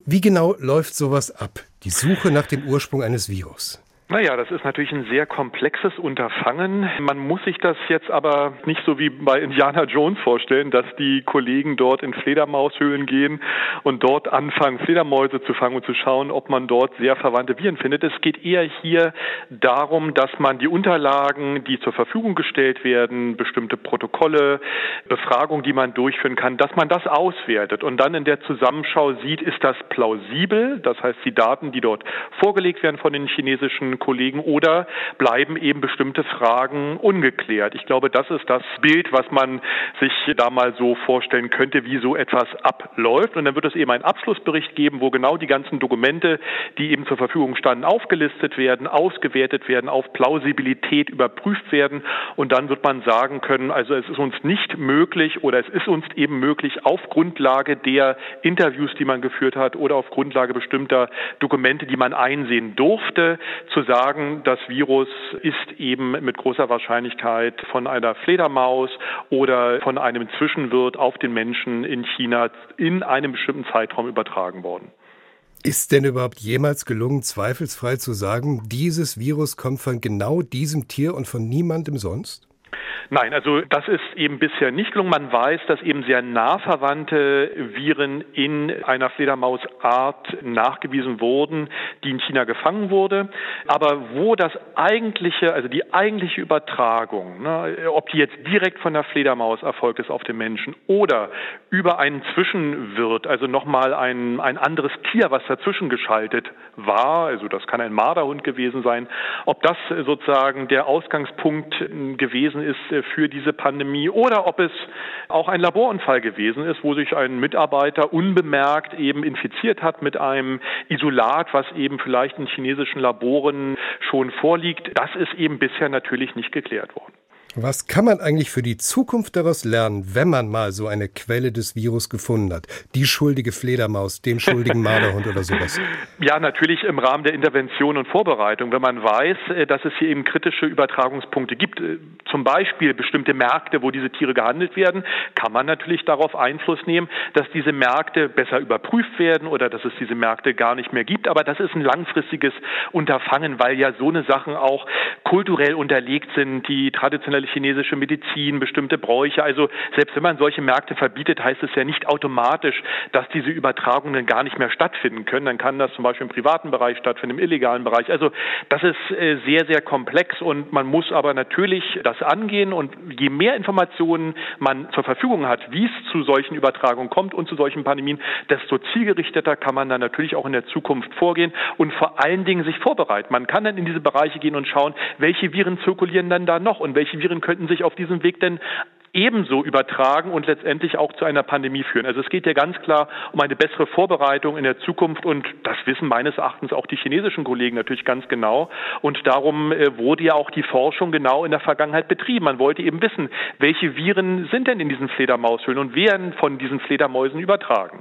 Wie genau läuft sowas ab, die Suche nach dem Ursprung eines Virus? Naja, das ist natürlich ein sehr komplexes Unterfangen. Man muss sich das jetzt aber nicht so wie bei Indiana Jones vorstellen, dass die Kollegen dort in Fledermaushöhlen gehen und dort anfangen, Fledermäuse zu fangen und zu schauen, ob man dort sehr verwandte Viren findet. Es geht eher hier darum, dass man die Unterlagen, die zur Verfügung gestellt werden, bestimmte Protokolle, Befragungen, die man durchführen kann, dass man das auswertet und dann in der Zusammenschau sieht, ist das plausibel, das heißt die Daten, die dort vorgelegt werden von den chinesischen Kollegen, oder bleiben eben bestimmte Fragen ungeklärt. Ich glaube, das ist das Bild, was man sich da mal so vorstellen könnte, wie so etwas abläuft. Und dann wird es eben einen Abschlussbericht geben, wo genau die ganzen Dokumente, die eben zur Verfügung standen, aufgelistet werden, ausgewertet werden, auf Plausibilität überprüft werden. Und dann wird man sagen können, also es ist uns nicht möglich oder es ist uns eben möglich, auf Grundlage der Interviews, die man geführt hat oder auf Grundlage bestimmter Dokumente, die man einsehen durfte, zu sagen, das Virus ist eben mit großer Wahrscheinlichkeit von einer Fledermaus oder von einem Zwischenwirt auf den Menschen in China in einem bestimmten Zeitraum übertragen worden. Ist denn überhaupt jemals gelungen, zweifelsfrei zu sagen, dieses Virus kommt von genau diesem Tier und von niemandem sonst? Nein, also das ist eben bisher nicht gelungen. Man weiß, dass eben sehr nah verwandte Viren in einer Fledermausart nachgewiesen wurden, die in China gefangen wurde. Aber wo das eigentliche, also die eigentliche Übertragung, ob die jetzt direkt von der Fledermaus erfolgt ist auf den Menschen oder über einen Zwischenwirt, also nochmal ein anderes Tier, was dazwischen geschaltet war, also das kann ein Marderhund gewesen sein, ob das sozusagen der Ausgangspunkt gewesen ist für diese Pandemie oder ob es auch ein Laborunfall gewesen ist, wo sich ein Mitarbeiter unbemerkt eben infiziert hat mit einem Isolat, was eben vielleicht in chinesischen Laboren schon vorliegt. Das ist eben bisher natürlich nicht geklärt worden. Was kann man eigentlich für die Zukunft daraus lernen, wenn man mal so eine Quelle des Virus gefunden hat? Die schuldige Fledermaus, den schuldigen Marderhund oder sowas? Ja, natürlich im Rahmen der Intervention und Vorbereitung. Wenn man weiß, dass es hier eben kritische Übertragungspunkte gibt, zum Beispiel bestimmte Märkte, wo diese Tiere gehandelt werden, kann man natürlich darauf Einfluss nehmen, dass diese Märkte besser überprüft werden oder dass es diese Märkte gar nicht mehr gibt. Aber das ist ein langfristiges Unterfangen, weil ja so eine Sachen auch kulturell unterlegt sind, die traditionelle chinesische Medizin, bestimmte Bräuche. Also selbst wenn man solche Märkte verbietet, heißt es ja nicht automatisch, dass diese Übertragungen gar nicht mehr stattfinden können. Dann kann das zum Beispiel im privaten Bereich stattfinden, im illegalen Bereich. Also das ist sehr, sehr komplex und man muss aber natürlich das angehen und je mehr Informationen man zur Verfügung hat, wie es zu solchen Übertragungen kommt und zu solchen Pandemien, desto zielgerichteter kann man dann natürlich auch in der Zukunft vorgehen und vor allen Dingen sich vorbereiten. Man kann dann in diese Bereiche gehen und schauen, welche Viren zirkulieren dann da noch und welche Viren könnten sich auf diesem Weg denn ebenso übertragen und letztendlich auch zu einer Pandemie führen. Also es geht ja ganz klar um eine bessere Vorbereitung in der Zukunft und das wissen meines Erachtens auch die chinesischen Kollegen natürlich ganz genau und darum wurde ja auch die Forschung genau in der Vergangenheit betrieben. Man wollte eben wissen, welche Viren sind denn in diesen Fledermaushöhlen und werden von diesen Fledermäusen übertragen.